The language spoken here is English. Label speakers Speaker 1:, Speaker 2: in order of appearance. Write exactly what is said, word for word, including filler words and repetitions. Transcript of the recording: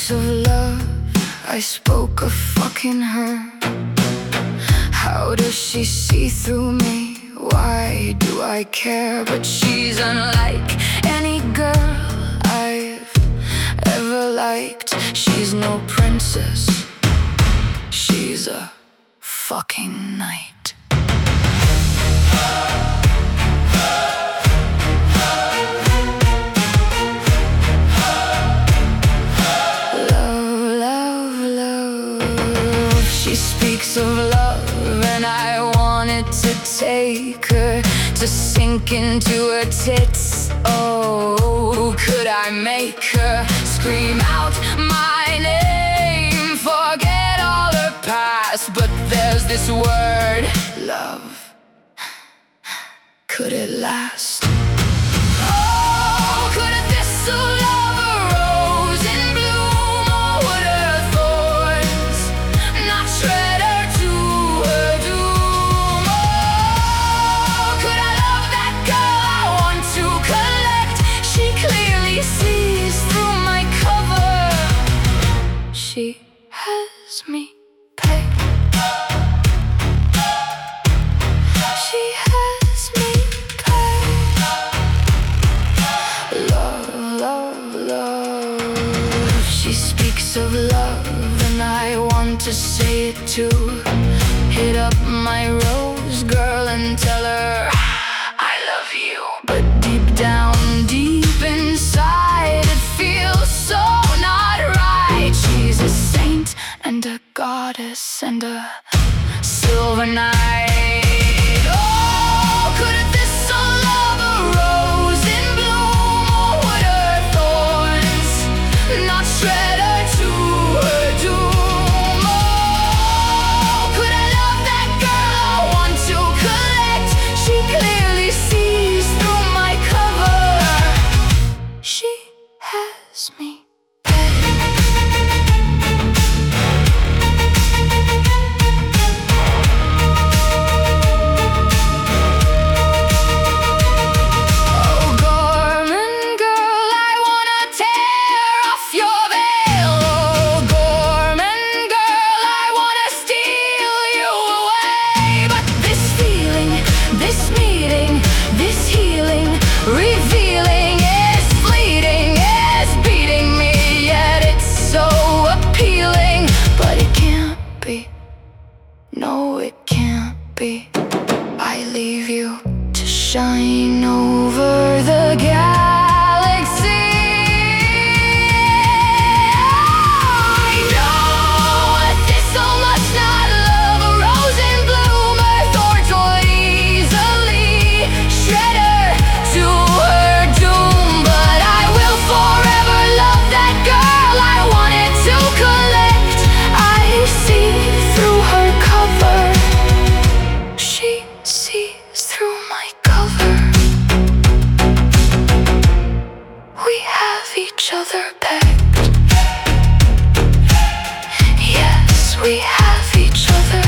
Speaker 1: speaks of love, I spoke of fucking her. How does she see through me? Why do I care? But she's unlike any girl I've ever liked. She's no princess, she's a fucking knight. She speaks of love, and I wanted to take her, to sink into her tits. Oh, could I make her scream out my name, forget all her past? But there's this word, love. Could it last? Oh, could a thistle love a rose in bloom, or would her thorns not shred her to her doom? Oh, could I love that girl I want to collect? She clearly sees through my cover. She has me pegged. She has me pegged. Love, love, love. She speaks of love, and I want to say it too. Hit up my rose girl and tell her I love you. But deep down, deep inside, it feels so not right. She's a saint and a goddess and a silver knight. Oh, could a thistle love a rose in bloom, or would her thorns not shred her to her doom? Oh, could I love that girl I want to collect? She clearly sees through my cover. She has me pegged. Oh, Gorman girl, I wanna tear off your veil. Oh, Gorman girl, I wanna steal you away. But this feeling, this meeting, this healing, revealing is fleeting, is beating me, yet it's so appealing. But it can't be, no it can't be. I leave you to shine over the galaxy. I know a thistle must not love a rose in bloom. Her thorns would easily shred her to her doom. But I will forever love that girl I wanted to collect. I see through her cover. She sees through my cover. We have each other pegged. Yes, we have each other